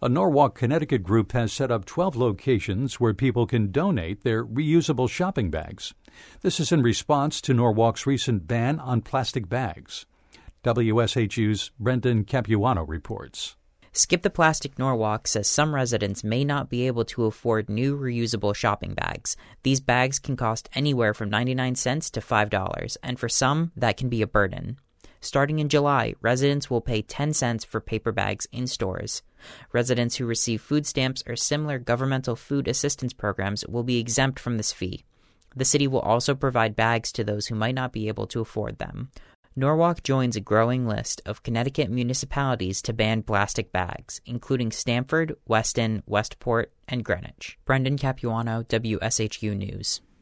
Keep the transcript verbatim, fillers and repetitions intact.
A Norwalk, Connecticut group has set up twelve locations where people can donate their reusable shopping bags. This is in response to Norwalk's recent ban on plastic bags. W S H U's Brendan Capuano reports. Skip the Plastic Norwalk says some residents may not be able to afford new reusable shopping bags. These bags can cost anywhere from ninety-nine cents to five dollars, and for some, that can be a burden. Starting in July, residents will pay ten cents for paper bags in stores. Residents who receive food stamps or similar governmental food assistance programs will be exempt from this fee. The city will also provide bags to those who might not be able to afford them. Norwalk joins a growing list of Connecticut municipalities to ban plastic bags, including Stamford, Weston, Westport, and Greenwich. Brendan Capuano, W S H U News.